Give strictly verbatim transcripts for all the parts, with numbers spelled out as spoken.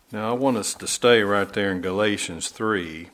Now, I want us to stay right there in Galatians three.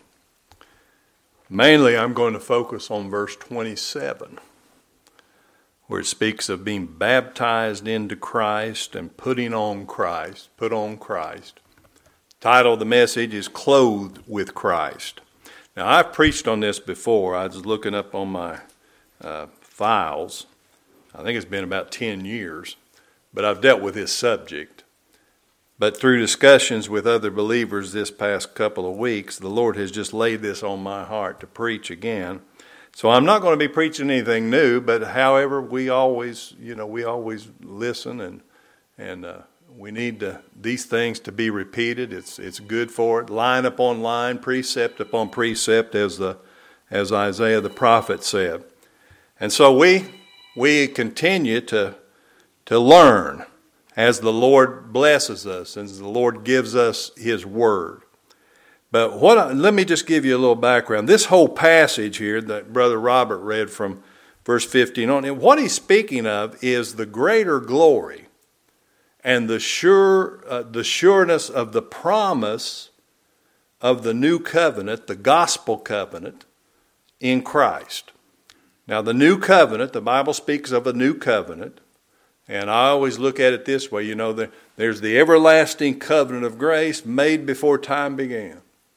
Mainly, I'm going to focus on verse twenty-seven, where it speaks of being baptized into Christ and putting on Christ. Put on Christ. Title of the message is Clothed with Christ. Now, I've preached on this before. I was looking up on my uh, files. I think it's been about ten years, but I've dealt with this subject. But through discussions with other believers this past couple of weeks, the Lord has just laid this on my heart to preach again. So I'm not going to be preaching anything new, but however, we always, you know, we always listen, and and uh, we need to, these things to be repeated. It's it's good for it, line upon line, precept upon precept, as the as Isaiah the prophet said. And so we we continue to to learn as the Lord blesses us, as the Lord gives us His Word. But what? I, let me just give you a little background. This whole passage here that Brother Robert read from verse fifteen on, and what he's speaking of is the greater glory and the sure, uh, the sureness of the promise of the new covenant, the gospel covenant in Christ. Now, the new covenant, the Bible speaks of a new covenant. And I always look at it this way, you know, there, there's the everlasting covenant of grace made before time began.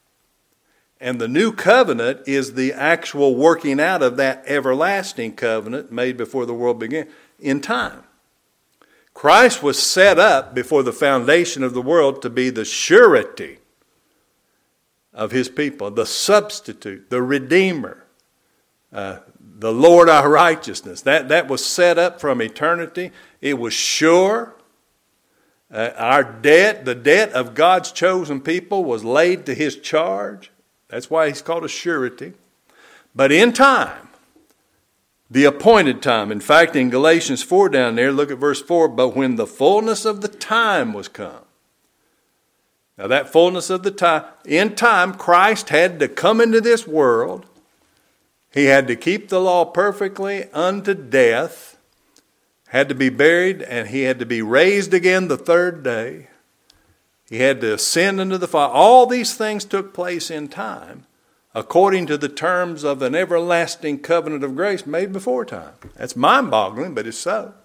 And the new covenant is the actual working out of that everlasting covenant made before the world began in time. Christ was set up before the foundation of the world to be the surety of His people, the substitute, the Redeemer, uh, the Lord our righteousness. That, that was set up from eternity. It was sure. Uh, our debt, the debt of God's chosen people, was laid to His charge. That's why He's called a surety. But in time, the appointed time. In fact, in Galatians four down there, look at verse four. But when the fullness of the time was come. Now that fullness of the time, in time, Christ had to come into this world. He had to keep the law perfectly unto death, had to be buried, and He had to be raised again the third day. He had to ascend into the Father. All these things took place in time, according to the terms of an everlasting covenant of grace made before time. That's mind-boggling, but it's so.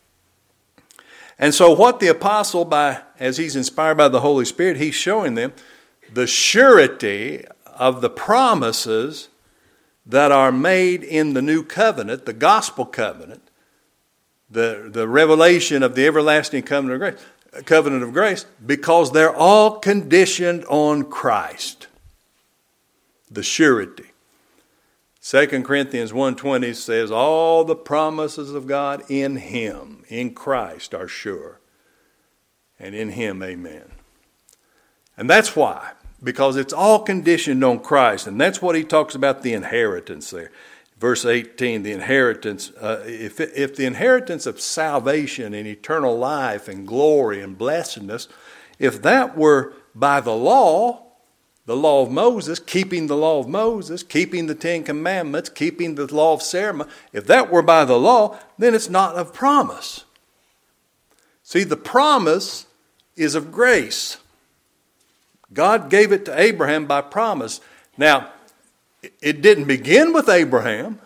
And so what the apostle, by as he's inspired by the Holy Spirit, he's showing them the surety of the promises that are made in the new covenant, the gospel covenant, the, the revelation of the everlasting covenant of grace, covenant of grace, because they're all conditioned on Christ, the surety. Second Corinthians one twenty says, all the promises of God in Him, in Christ, are sure. And in Him, amen. And that's why. Because it's all conditioned on Christ. And that's what he talks about, the inheritance there. Verse eighteen, the inheritance. Uh, if, if the inheritance of salvation and eternal life and glory and blessedness, if that were by the law, the law of Moses, keeping the law of Moses, keeping the Ten Commandments, keeping the law of ceremony, if that were by the law, then it's not of promise. See, the promise is of grace. God gave it to Abraham by promise. Now, it didn't begin with Abraham.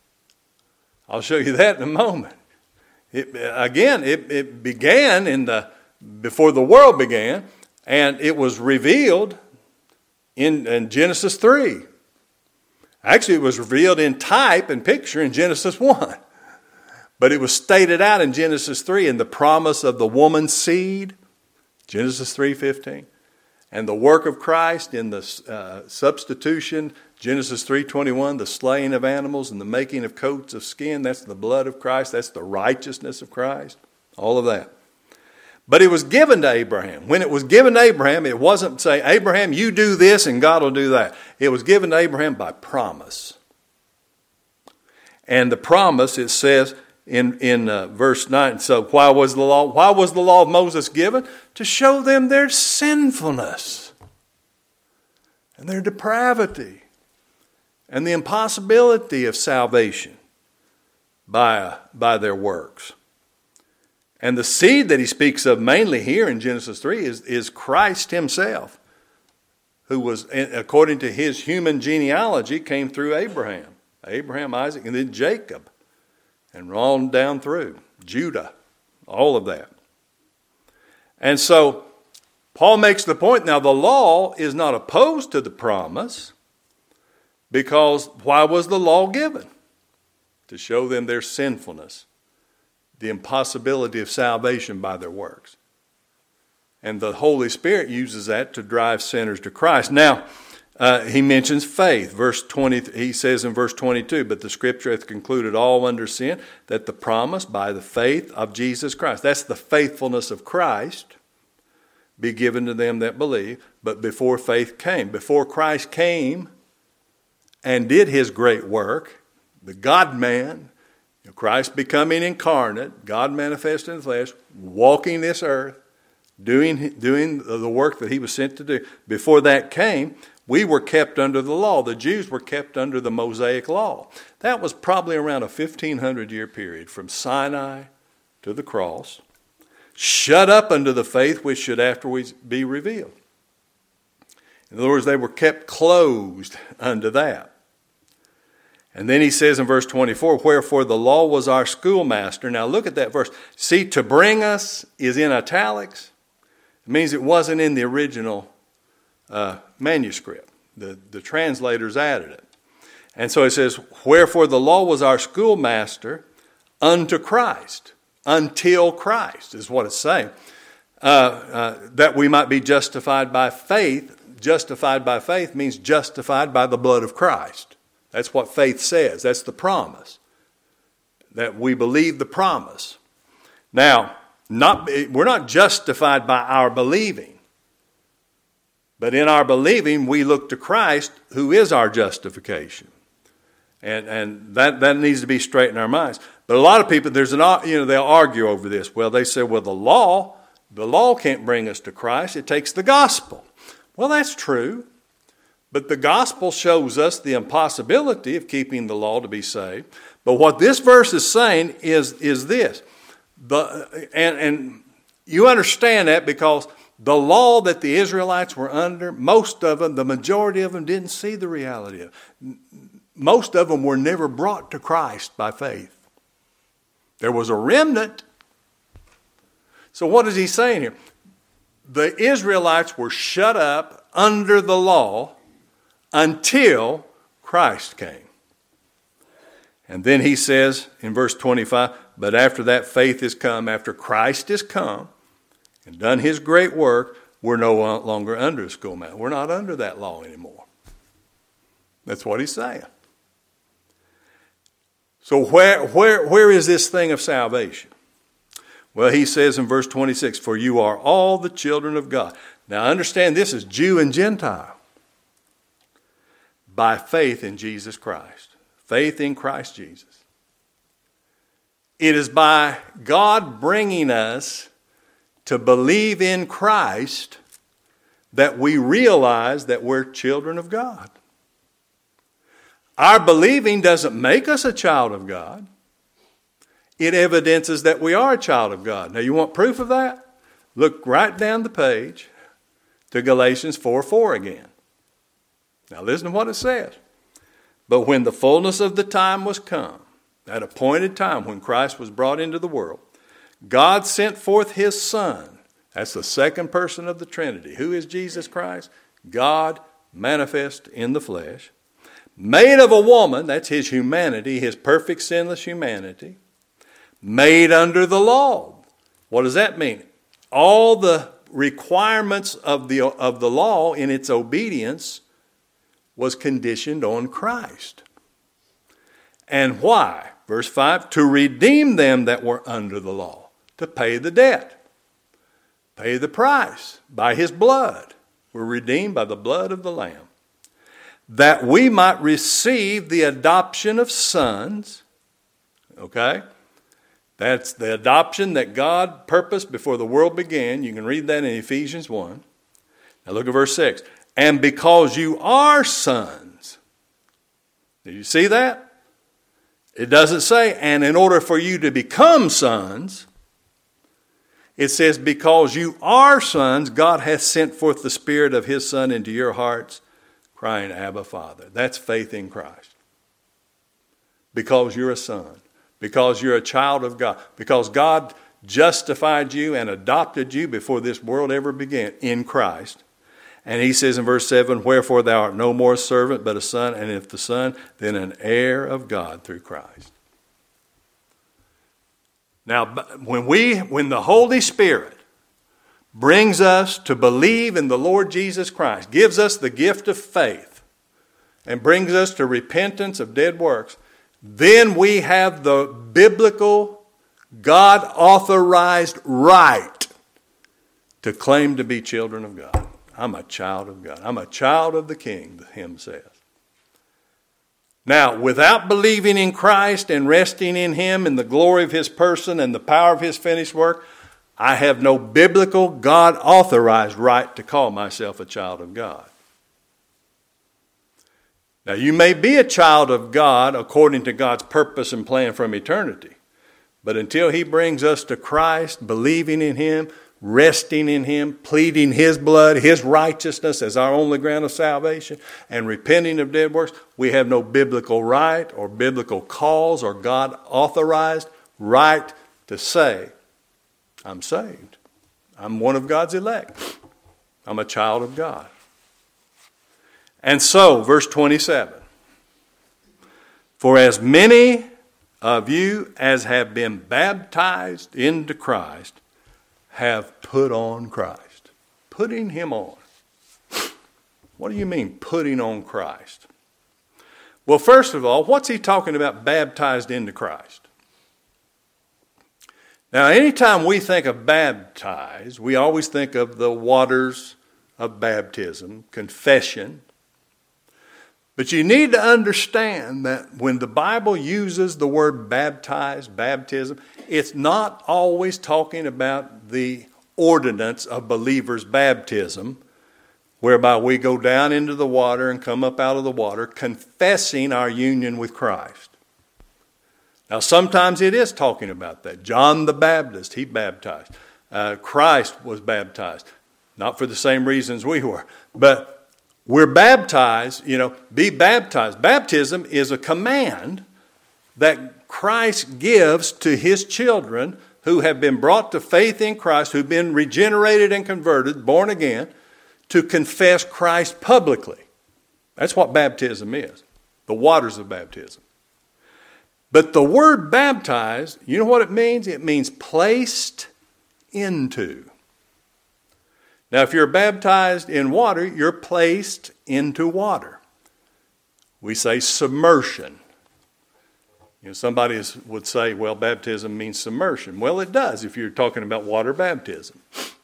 I'll show you that in a moment. It, again, it, it began in the before the world began, and it was revealed in, in Genesis three. Actually, it was revealed in type and picture in Genesis one. But it was stated out in Genesis three in the promise of the woman's seed, Genesis three fifteen. And the work of Christ in the uh, substitution, Genesis three twenty-one, the slaying of animals and the making of coats of skin, that's the blood of Christ, that's the righteousness of Christ, all of that. But it was given to Abraham. When it was given to Abraham, it wasn't say, Abraham, you do this and God will do that. It was given to Abraham by promise. And the promise, it says in, in uh, verse nine, so why was the law, why was the law of Moses given? To show them their sinfulness and their depravity and the impossibility of salvation by, uh, by their works. And the seed that he speaks of mainly here in Genesis three is, is Christ himself, who was, according to his human genealogy, came through Abraham. Abraham, Isaac, and then Jacob. And on down through. Judah. All of that. And so, Paul makes the point, now the law is not opposed to the promise, because why was the law given? To show them their sinfulness, the impossibility of salvation by their works. And the Holy Spirit uses that to drive sinners to Christ. Now, uh, he mentions faith. Verse twenty, he says in verse twenty-two, but the Scripture hath concluded all under sin, that the promise by the faith of Jesus Christ, that's the faithfulness of Christ, be given to them that believe. But before faith came, before Christ came and did his great work, the God-man, Christ becoming incarnate, God manifest in the flesh, walking this earth, doing, doing the work that he was sent to do. Before that came, we were kept under the law. The Jews were kept under the Mosaic law. That was probably around a fifteen hundred year period from Sinai to the cross, shut up unto the faith which should afterwards be revealed. In other words, they were kept closed unto that. And then he says in verse twenty-four, wherefore the law was our schoolmaster. Now look at that verse. See, to bring us is in italics. It means it wasn't in the original uh, manuscript. The, the translators added it. And so it says, wherefore the law was our schoolmaster unto Christ. Until Christ is what it's saying. Uh, uh, that we might be justified by faith. Justified by faith means justified by the blood of Christ. That's what faith says. That's the promise. That we believe the promise. Now, not, we're not justified by our believing. But in our believing, we look to Christ, who is our justification. And, and that, that needs to be straight in our minds. But a lot of people, there's an, you know, they'll argue over this. Well, they say, well, the law, the law can't bring us to Christ. It takes the gospel. Well, that's true. But the gospel shows us the impossibility of keeping the law to be saved. But what this verse is saying is, is this. The, and, and you understand that because the law that the Israelites were under, most of them, the majority of them didn't see the reality of it. Most of them were never brought to Christ by faith. There was a remnant. So what is he saying here? The Israelites were shut up under the law until Christ came. And then he says in verse twenty-five, but after that faith is come, after Christ is come and done his great work, we're no longer under a schoolmaster. We're not under that law anymore. That's what he's saying. So where, where, where is this thing of salvation? Well, he says in verse twenty-six, for you are all the children of God. Now understand this is Jew and Gentile. By faith in Jesus Christ. Faith in Christ Jesus. It is by God bringing us to believe in Christ that we realize that we're children of God. Our believing doesn't make us a child of God. It evidences that we are a child of God. Now, you want proof of that? Look right down the page to Galatians four four again. Now, listen to what it says. But when the fullness of the time was come, that appointed time when Christ was brought into the world, God sent forth his Son. That's the second person of the Trinity. Who is Jesus Christ? God manifest in the flesh. Made of a woman, that's his humanity, his perfect sinless humanity. Made under the law. What does that mean? All the requirements of the, of the law in its obedience was conditioned on Christ. And why? Verse five, to redeem them that were under the law, to pay the debt, pay the price by his blood. We're redeemed by the blood of the Lamb. That we might receive the adoption of sons. Okay? That's the adoption that God purposed before the world began. You can read that in Ephesians one. Now look at verse six. And because you are sons. Did you see that? It doesn't say, and in order for you to become sons, It says, because you are sons, God hath sent forth the Spirit of his Son into your hearts, crying, Abba, Father. That's faith in Christ. Because you're a son. Because you're a child of God. Because God justified you and adopted you before this world ever began in Christ. And he says in verse seven, wherefore thou art no more a servant, but a son, and if the son, then an heir of God through Christ. Now, when we, when the Holy Spirit brings us to believe in the Lord Jesus Christ, gives us the gift of faith, and brings us to repentance of dead works, then we have the biblical, God-authorized right to claim to be children of God. I'm a child of God. I'm a child of the King, the hymn says. Now, without believing in Christ and resting in him and the glory of his person and the power of his finished work, I have no biblical, God-authorized right to call myself a child of God. Now, you may be a child of God according to God's purpose and plan from eternity. But until he brings us to Christ, believing in him, resting in him, pleading his blood, his righteousness as our only ground of salvation, and repenting of dead works, we have no biblical right or biblical cause or God-authorized right to say, I'm saved. I'm one of God's elect. I'm a child of God. And so, verse twenty-seven, for as many of you as have been baptized into Christ have put on Christ. Putting him on. What do you mean, putting on Christ? Well, first of all, what's he talking about, baptized into Christ? Now, anytime we think of baptized, we always think of the waters of baptism, confession. But you need to understand that when the Bible uses the word baptized, baptism, it's not always talking about the ordinance of believers' baptism, whereby we go down into the water and come up out of the water, confessing our union with Christ. Now, sometimes it is talking about that. John the Baptist, he baptized. Uh, Christ was baptized. Not for the same reasons we were. But we're baptized, you know, be baptized. Baptism is a command that Christ gives to his children who have been brought to faith in Christ, who've been regenerated and converted, born again, to confess Christ publicly. That's what baptism is, the waters of baptism. But the word baptized, you know what it means? It means placed into. Now, if you're baptized in water, you're placed into water. We say submersion. You know, somebody is, would say, well, baptism means submersion. Well, it does if you're talking about water baptism.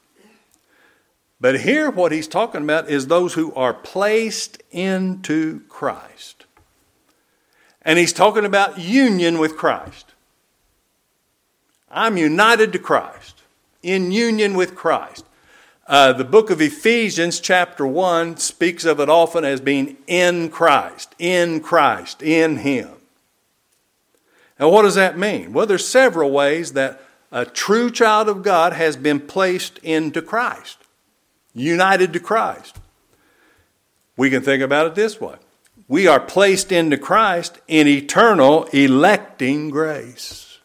But here what he's talking about is those who are placed into Christ. And he's talking about union with Christ. I'm united to Christ, in union with Christ. Uh, the book of Ephesians chapter one speaks of it often as being in Christ, in Christ, in him. Now what does that mean? Well, there's several ways that a true child of God has been placed into Christ, united to Christ. We can think about it this way. We are placed into Christ in eternal electing grace.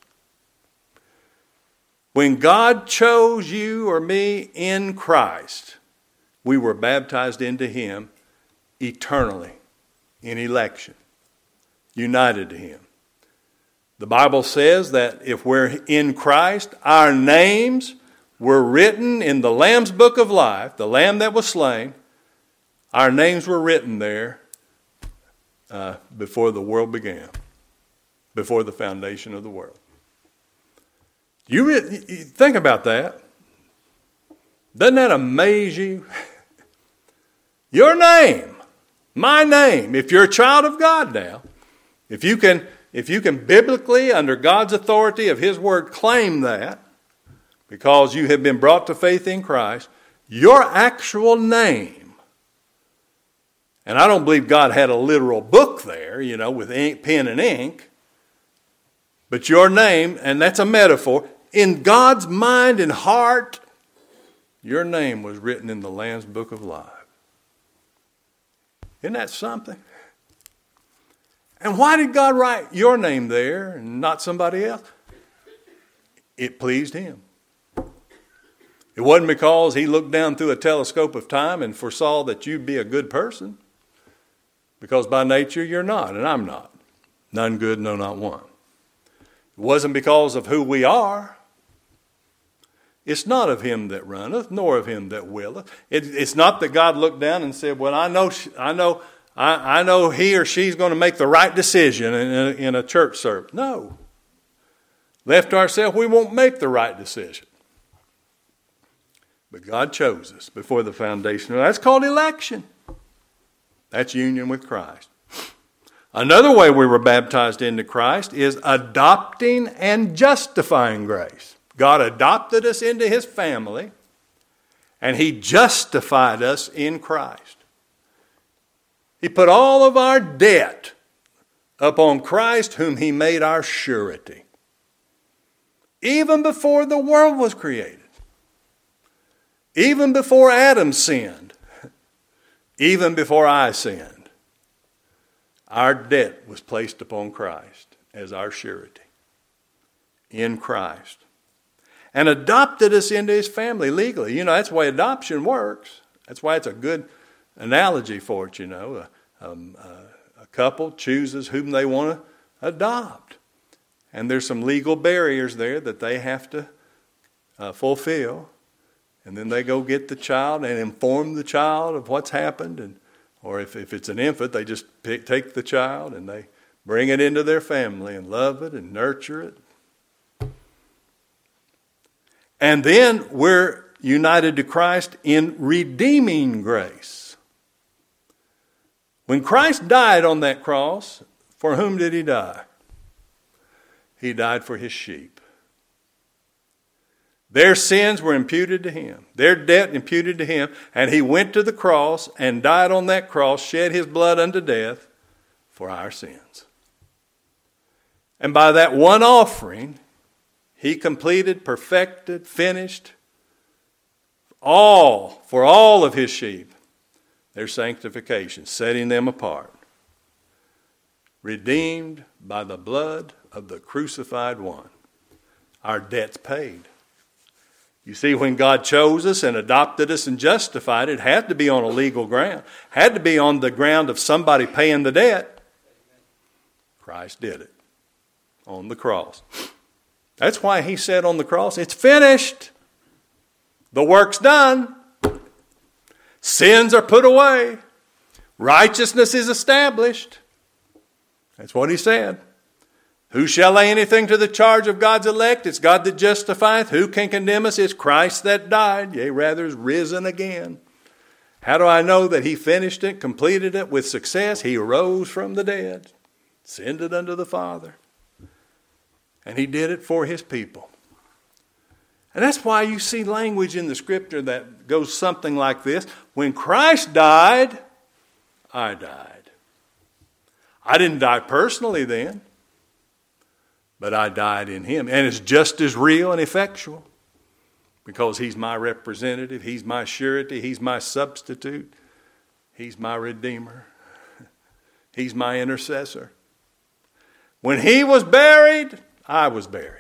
When God chose you or me in Christ, we were baptized into him eternally in election, united to him. The Bible says that if we're in Christ, our names were written in the Lamb's book of life, the Lamb that was slain. Our names were written there uh, before the world began, before the foundation of the world. You, re- you think about that. Doesn't that amaze you? Your name, my name, if you're a child of God now, if you can, if you can biblically, under God's authority of his word, claim that, because you have been brought to faith in Christ, your actual name, and I don't believe God had a literal book there, you know, with ink, pen and ink, but your name, and that's a metaphor, in God's mind and heart, your name was written in the Lamb's Book of Life. Isn't that something? And why did God write your name there and not somebody else? It pleased him. It wasn't because he looked down through a telescope of time and foresaw that you'd be a good person. Because by nature you're not, and I'm not. None good, no, not one. It wasn't because of who we are. It's not of him that runneth, nor of him that willeth. It, it's not that God looked down and said, well, I know I know, I, I know he or she's going to make the right decision in a, in a church service. No. Left to ourselves, we won't make the right decision. But God chose us before the foundation. That's called election. That's union with Christ. Another way we were baptized into Christ is adopting and justifying grace. God adopted us into his family, and he justified us in Christ. He put all of our debt upon Christ, whom he made our surety. Even before the world was created. Even before Adam sinned. Even before I sinned. Our debt was placed upon Christ as our surety. In Christ. And adopted us into his family legally. You know, that's the way adoption works. That's why it's a good analogy for it, you know. A, um, a, a couple chooses whom they want to adopt. And there's some legal barriers there that they have to uh, fulfill. And then they go get the child and inform the child of what's happened. And or if, if it's an infant, they just pick, take the child and they bring it into their family and love it and nurture it. And then we're united to Christ in redeeming grace. When Christ died on that cross, for whom did he die? He died for his sheep. Their sins were imputed to him. Their debt imputed to him. And he went to the cross and died on that cross, shed his blood unto death for our sins. And by that one offering, he completed, perfected, finished all, for all of his sheep, their sanctification, setting them apart. Redeemed by the blood of the crucified one. Our debt's paid. You see, when God chose us and adopted us and justified it, it had to be on a legal ground. Had to be on the ground of somebody paying the debt. Christ did it on the cross. That's why he said on the cross, it's finished. The work's done. Sins are put away. Righteousness is established. That's what he said. Who shall lay anything to the charge of God's elect? It's God that justifieth. Who can condemn us? It's Christ that died, yea, rather is risen again. How do I know that he finished it, completed it with success? He arose from the dead, ascended unto the Father. And he did it for his people. And that's why you see language in the scripture that goes something like this. When Christ died, I died. I didn't die personally then. But I died in him. And it's just as real and effectual. Because he's my representative. He's my surety. He's my substitute. He's my redeemer. He's my intercessor. When he was buried, I was buried.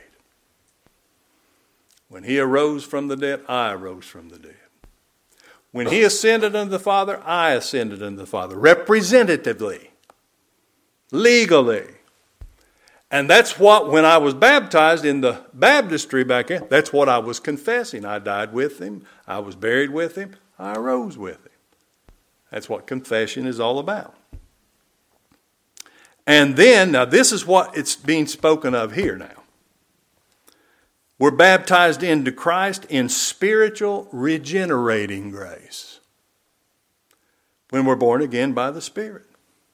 When he arose from the dead, I arose from the dead. When he ascended unto the Father, I ascended unto the Father. Representatively. Legally. And that's what, when I was baptized in the baptistry back then, that's what I was confessing. I died with him. I was buried with him. I arose with him. That's what confession is all about. And then, now this is what it's being spoken of here now. We're baptized into Christ in spiritual regenerating grace. When we're born again by the Spirit.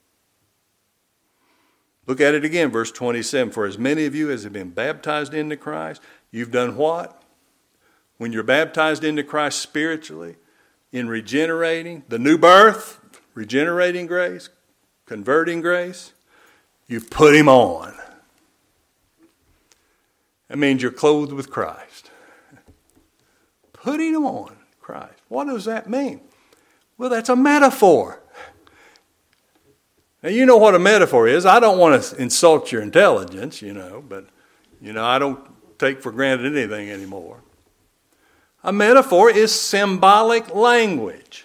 Look at it again, verse twenty-seven. For as many of you as have been baptized into Christ, you've done what? When you're baptized into Christ spiritually, in regenerating, the new birth, regenerating grace, converting grace, you've put him on. That means you're clothed with Christ. Putting on Christ. What does that mean? Well, that's a metaphor. Now, you know what a metaphor is. I don't want to insult your intelligence, you know, but, you know, I don't take for granted anything anymore. A metaphor is symbolic language.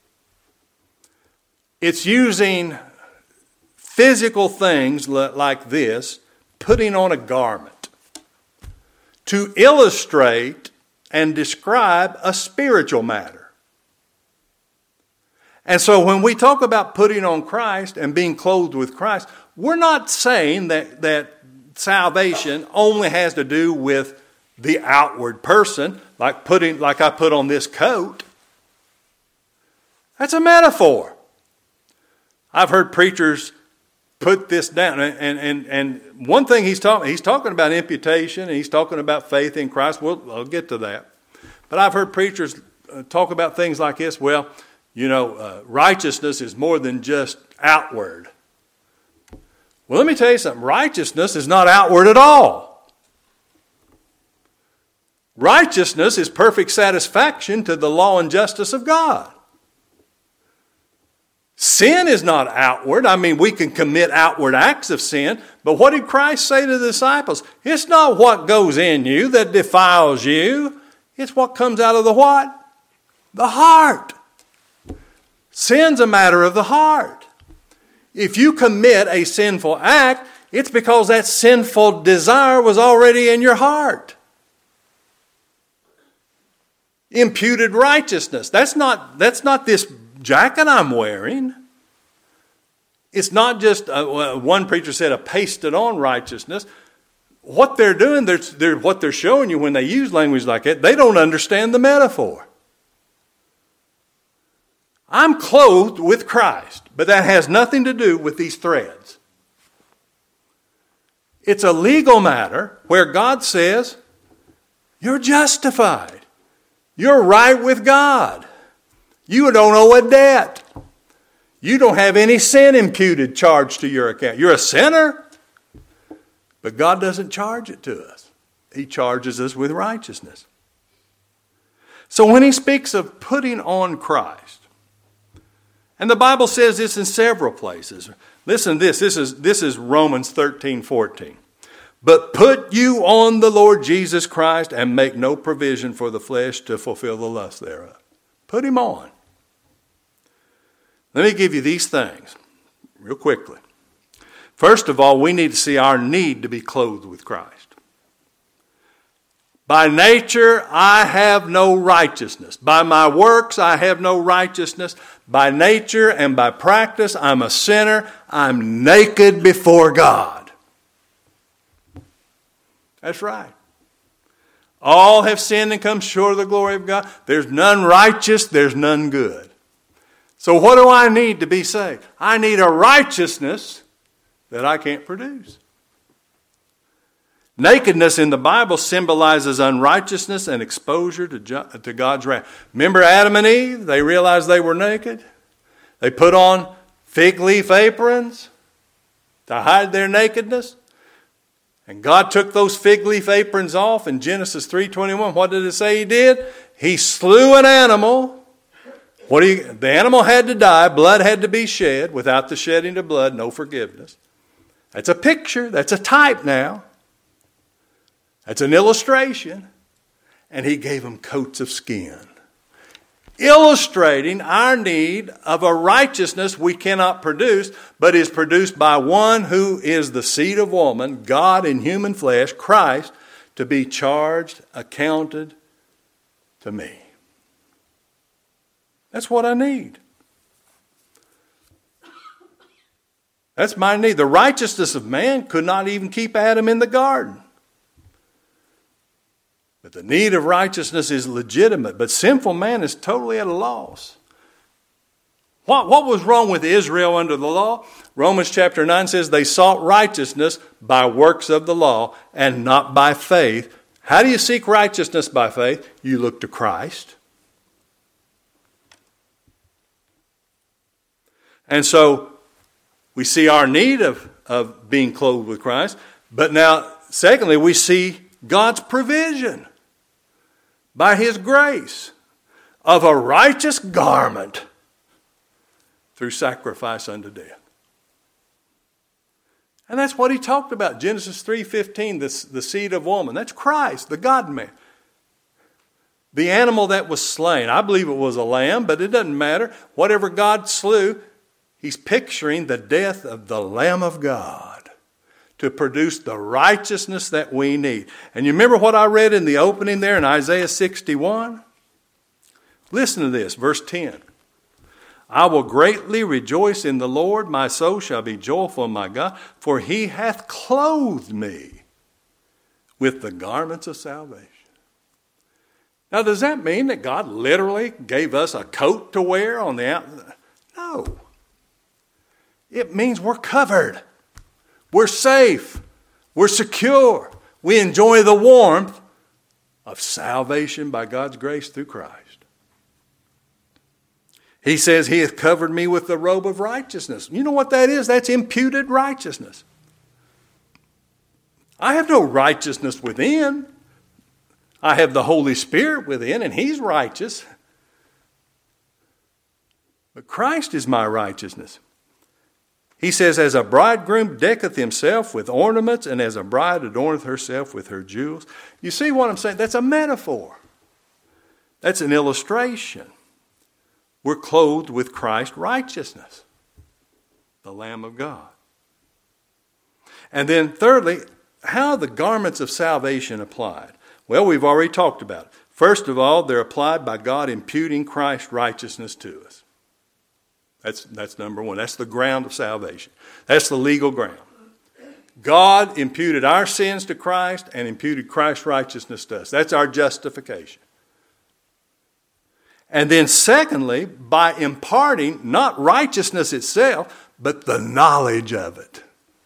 It's using physical things like this, putting on a garment, to illustrate and describe a spiritual matter. And so when we talk about putting on Christ and being clothed with Christ, we're not saying that, that salvation only has to do with the outward person, like putting, like I put on this coat. That's a metaphor. I've heard preachers put this down, and and and one thing he's talking he's talking about imputation, and he's talking about faith in Christ. Well, I'll get to that. But I've heard preachers talk about things like this. Well, you know, uh, righteousness is more than just outward. Well, let me tell you something. Righteousness is not outward at all. Righteousness is perfect satisfaction to the law and justice of God. Sin is not outward. I mean, we can commit outward acts of sin, but what did Christ say to the disciples? It's not what goes in you that defiles you. It's what comes out of the what? The heart. Sin's a matter of the heart. If you commit a sinful act, it's because that sinful desire was already in your heart. Imputed righteousness. That's not, that's not this jacket I'm wearing. It's not just, uh, one preacher said, a pasted on righteousness. What they're doing, they're, they're, what they're showing you when they use language like that, they don't understand the metaphor. I'm clothed with Christ, but that has nothing to do with these threads. It's a legal matter where God says, you're justified. You're right with God. You don't owe a debt. You don't have any sin imputed, charged to your account. You're a sinner, but God doesn't charge it to us. He charges us with righteousness. So when he speaks of putting on Christ, and the Bible says this in several places. Listen to this. This is, this is Romans thirteen fourteen. But put you on the Lord Jesus Christ and make no provision for the flesh to fulfill the lust thereof. Put him on. Let me give you these things real quickly. First of all, we need to see our need to be clothed with Christ. By nature, I have no righteousness. By my works, I have no righteousness. By nature and by practice, I'm a sinner. I'm naked before God. That's right. All have sinned and come short of the glory of God. There's none righteous, there's none good. So what do I need to be saved? I need a righteousness that I can't produce. Nakedness in the Bible symbolizes unrighteousness and exposure to, to God's wrath. Remember Adam and Eve? They realized they were naked. They put on fig leaf aprons to hide their nakedness. And God took those fig leaf aprons off in Genesis three twenty-one. What did it say he did? He slew an animal. What do you, the animal had to die. Blood had to be shed. Without the shedding of blood, no forgiveness. That's a picture. That's a type now. That's an illustration. And he gave them coats of skin, illustrating our need of a righteousness we cannot produce, but is produced by one who is the seed of woman, God in human flesh, Christ, to be charged, accounted to me. That's what I need. That's my need. The righteousness of man could not even keep Adam in the garden. But the need of righteousness is legitimate. But sinful man is totally at a loss. What, what was wrong with Israel under the law? Romans chapter nine says they sought righteousness by works of the law and not by faith. How do you seek righteousness by faith? You look to Christ. And so we see our need of, of being clothed with Christ. But now, secondly, we see God's provision by His grace of a righteous garment through sacrifice unto death. And that's what he talked about. Genesis three fifteen, the, the seed of woman. That's Christ, the God-man. The animal that was slain. I believe it was a lamb, but it doesn't matter. Whatever God slew, he's picturing the death of the Lamb of God to produce the righteousness that we need. And you remember what I read in the opening there in Isaiah sixty-one? Listen to this, verse ten. I will greatly rejoice in the Lord. My soul shall be joyful in my God, for he hath clothed me with the garments of salvation. Now, does that mean that God literally gave us a coat to wear on the outside? No. It means we're covered. We're safe. We're secure. We enjoy the warmth of salvation by God's grace through Christ. He says he hath covered me with the robe of righteousness. You know what that is? That's imputed righteousness. I have no righteousness within. I have the Holy Spirit within, and he's righteous. But Christ is my righteousness. He says, as a bridegroom decketh himself with ornaments, and as a bride adorneth herself with her jewels. You see what I'm saying? That's a metaphor. That's an illustration. We're clothed with Christ's righteousness, the Lamb of God. And then thirdly, how are the garments of salvation applied? Well, we've already talked about it. First of all, they're applied by God imputing Christ's righteousness to us. That's, that's number one. That's the ground of salvation. That's the legal ground. God imputed our sins to Christ and imputed Christ's righteousness to us. That's our justification. And then secondly, by imparting not righteousness itself, but the knowledge of it.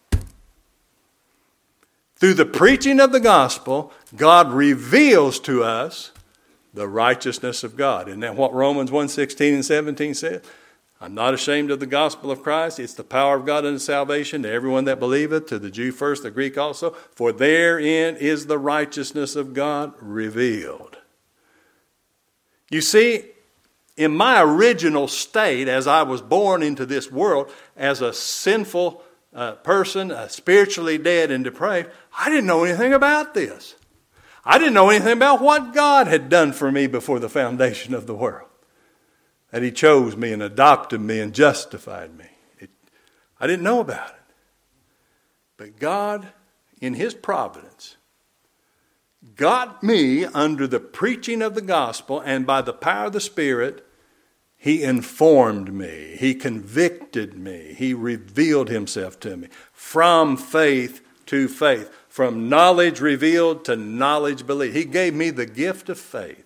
Through the preaching of the gospel, God reveals to us the righteousness of God. Isn't that what Romans one sixteen and seventeen says? I'm not ashamed of the gospel of Christ. It's the power of God unto salvation to everyone that believeth, to the Jew first, the Greek also. For therein is the righteousness of God revealed. You see, in my original state, as I was born into this world, as a sinful uh, person, uh, spiritually dead and depraved, I didn't know anything about this. I didn't know anything about what God had done for me before the foundation of the world. That he chose me and adopted me and justified me. It, I didn't know about it. But God, in his providence, got me under the preaching of the gospel, and by the power of the Spirit, he informed me. He convicted me. He revealed himself to me. From faith to faith. From knowledge revealed to knowledge believed. He gave me the gift of faith.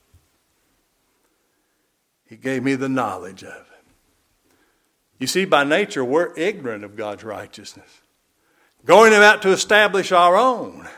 He gave me the knowledge of it. You see, by nature, we're ignorant of God's righteousness. Going about to establish our own.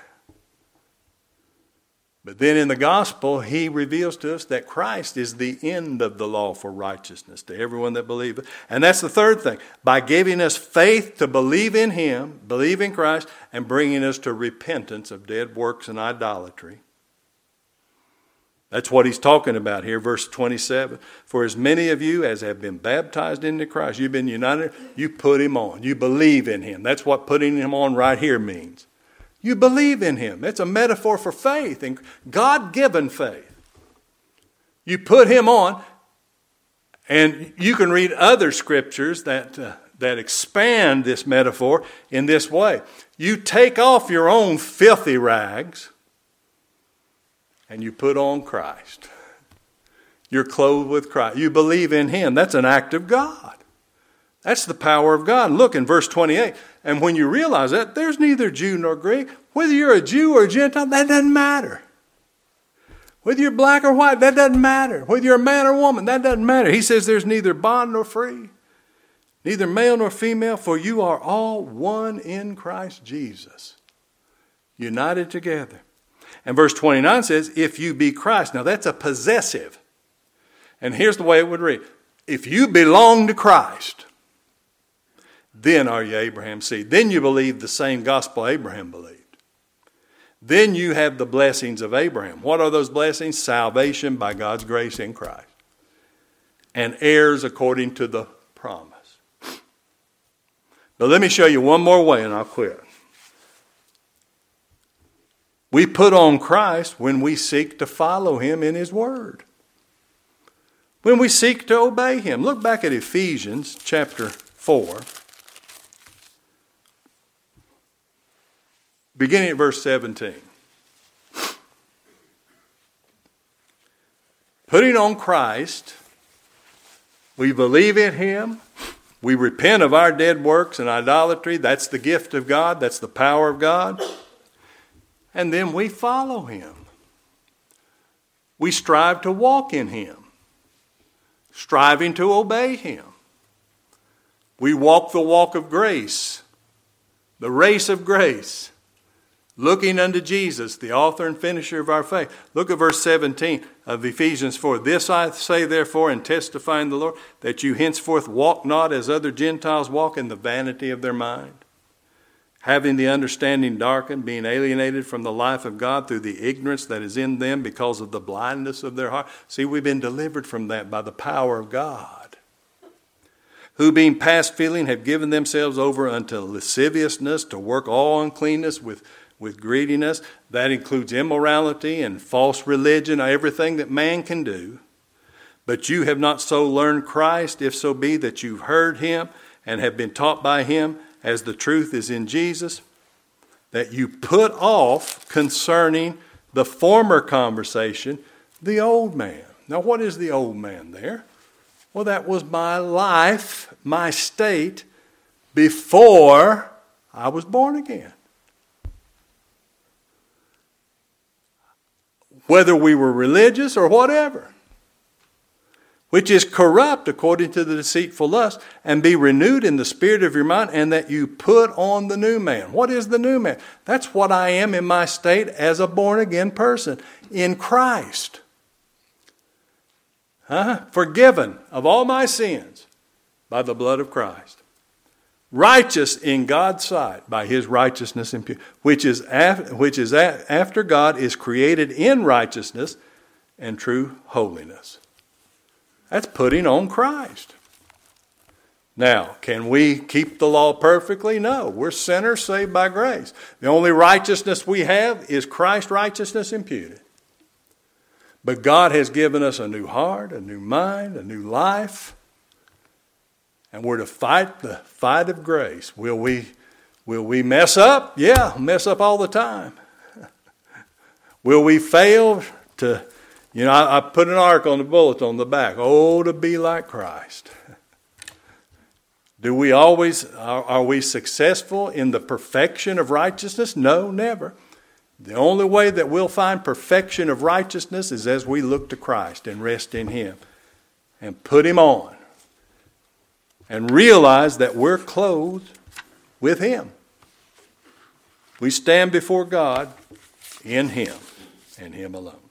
But then in the gospel, he reveals to us that Christ is the end of the law for righteousness to everyone that believeth. And that's the third thing. By giving us faith to believe in him, believe in Christ, and bringing us to repentance of dead works and idolatry. That's what he's talking about here, verse twenty-seven. For as many of you as have been baptized into Christ, you've been united, you put him on. You believe in him. That's what putting him on right here means. You believe in him. It's a metaphor for faith, and God-given faith. You put him on, and you can read other scriptures that, uh, that expand this metaphor in this way. You take off your own filthy rags, and you put on Christ. You're clothed with Christ. You believe in him. That's an act of God. That's the power of God. Look in verse twenty-eight. And when you realize that, there's neither Jew nor Greek. Whether you're a Jew or a Gentile, that doesn't matter. Whether you're black or white, that doesn't matter. Whether you're a man or woman, that doesn't matter. He says there's neither bond nor free, neither male nor female, for you are all one in Christ Jesus, united together. And verse twenty-nine says, if you be Christ. Now that's a possessive. And here's the way it would read. If you belong to Christ, then are you Abraham's seed. Then you believe the same gospel Abraham believed. Then you have the blessings of Abraham. What are those blessings? Salvation by God's grace in Christ. And heirs according to the promise. Now let me show you one more way and I'll quit. We put on Christ when we seek to follow him in his word. When we seek to obey him. Look back at Ephesians chapter four. Beginning at verse seventeen. Putting on Christ, we believe in him. We repent of our dead works and idolatry. That's the gift of God. That's the power of God. And then we follow him. We strive to walk in him. Striving to obey him. We walk the walk of grace. The race of grace. Looking unto Jesus, the author and finisher of our faith. Look at verse seventeen of Ephesians four. This I say therefore, and testify in the Lord, that you henceforth walk not as other Gentiles walk in the vanity of their mind, having the understanding darkened, being alienated from the life of God through the ignorance that is in them because of the blindness of their heart. See, we've been delivered from that by the power of God. Who being past feeling have given themselves over unto lasciviousness, to work all uncleanness with with greediness. That includes immorality and false religion, everything that man can do. But you have not so learned Christ, if so be that you've heard him and have been taught by him, as the truth is in Jesus, that you put off concerning the former conversation, the old man. Now what is the old man there? Well, that was my life, my state, before I was born again. Whether we were religious or whatever, which is corrupt according to the deceitful lust, and be renewed in the spirit of your mind, and that you put on the new man. What is the new man? That's what I am in my state as a born-again person in Christ. Huh? Forgiven of all my sins by the blood of Christ. Righteous in God's sight by his righteousness and purity, which is af- which is a- after God is created in righteousness and true holiness. That's putting on Christ. Now, can we keep the law perfectly? No. We're sinners saved by grace. The only righteousness we have is Christ's righteousness imputed. But God has given us a new heart, a new mind, a new life. And we're to fight the fight of grace. Will we, will we mess up? Yeah, mess up all the time. Will we fail to, you know, I, I put an ark on the bulletin on the back. Oh, to be like Christ. Do we always, are, are we successful in the perfection of righteousness? No, never. The only way that we'll find perfection of righteousness is as we look to Christ and rest in him and put him on. And realize that we're clothed with him. We stand before God in him and him alone.